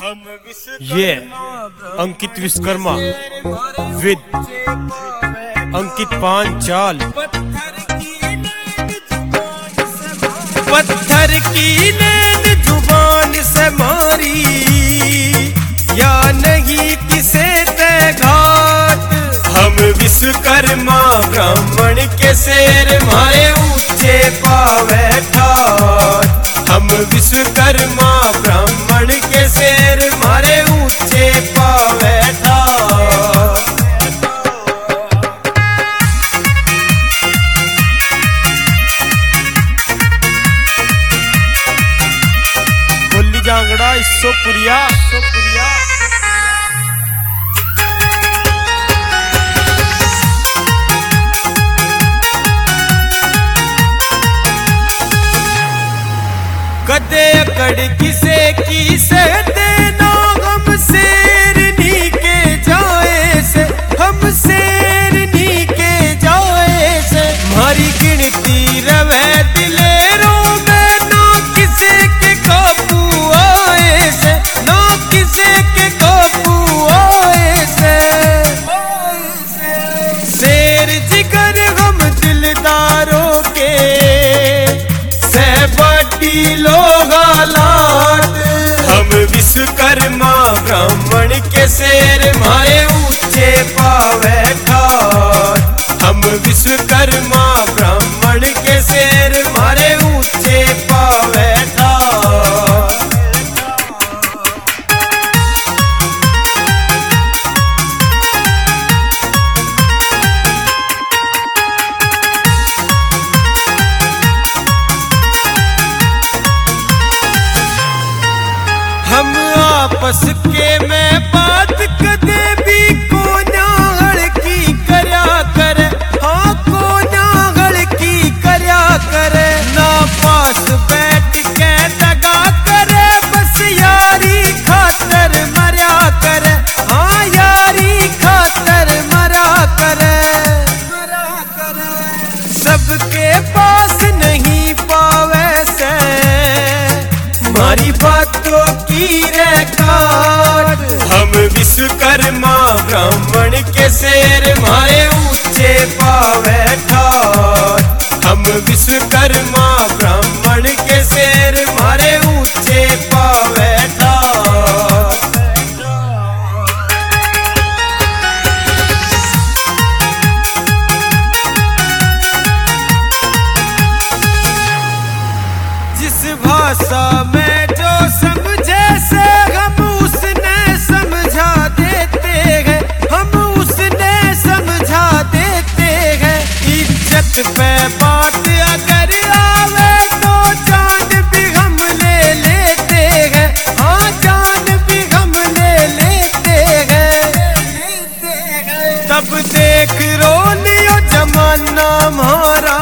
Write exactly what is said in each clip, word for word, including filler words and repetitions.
ये अंकित विश्वकर्मा विद अंकित पांचाल। पत्थर की नैन जुबान से मारी या नहीं किसे ते घाट। हम विश्वकर्मा ब्राह्मण के शेर मारे ऊंचे पावे ठाट। हम विश्वकर्मा ब्राह्मण के शेर मारे ऊंचे पावे ठाट। बोली जांगड़ा इसो पुरिया सो पुरिया। कदे अकड़ किसे की से देना हम शेरनी के जाए से। हम शेरनी के जाए से मारी गिनती रवे दिलेरों में ना किसे के काबू आए से। ना किसे के काबू आए से। शेर जिगर हम दिलदारों के से बड़ी लोग हालात। हम विश्वकर्मा ब्राह्मण के शेर मारे ऊंचे पावे ठाट। हम विश्वकर्मा ब्राह्मण के शेर मारे ऊंचे पावे ठाट। हम आपस के में बात कदे भी को नागल की करया करे। हाँ को नागल की करया करे। ना पास बैठ के दगा करे बस यारी खातर मरया करे। हाँ यारी खातर मरा करे। सबके पास नहीं पावे से मारी बातों की रेखाट। हम विश्वकर्मा ब्राह्मण के शेर मारे ऊंचे पावे ठाट। हम विश्वकर्मा ब्राह्मण के शेर मारे ऊंचे पावे ठाट। जिस भाषा में जो समझे से हम उसने समझा देते हैं। हम उसने समझा देते हैं। इज्जत पे बात अगर आवे तो जान भी हम ले लेते हैं। हाँ जान भी हम ले लेते हैं। तब देख रोनियो जमाना हमारा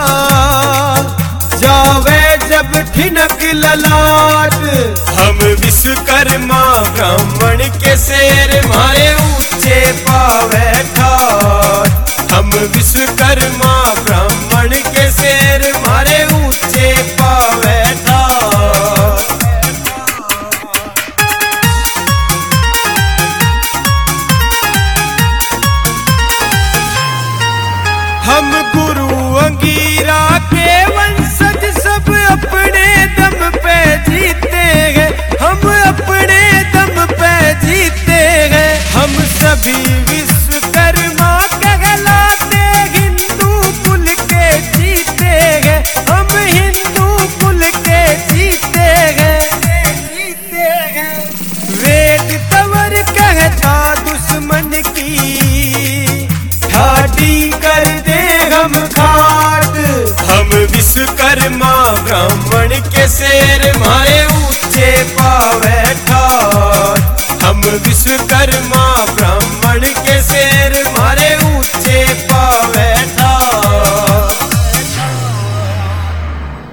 जावे जब ठिनक ललाट। हम विश्वकर्मा ब्राह्मण के शेर मारे ऊंचे पावे ठाट। हम विश्वकर्मा ब्राह्मण के शेर मारे ऊंचे पावे ठाट। हम गुरु अंगीरा के वंशज सब अपने दम पे जीते हैं। हम अपने दम पे जीते हैं। हम सभी विश्वकर्मा कहलाते हिंदू कुल के जीते हैं। हम हिंदू कुल के जीते हैं। वेद तवर कहता दुश्मन की ठाडी कर दे हम खाट। हम विश्वकर्मा ब्राह्मण के शेर मारे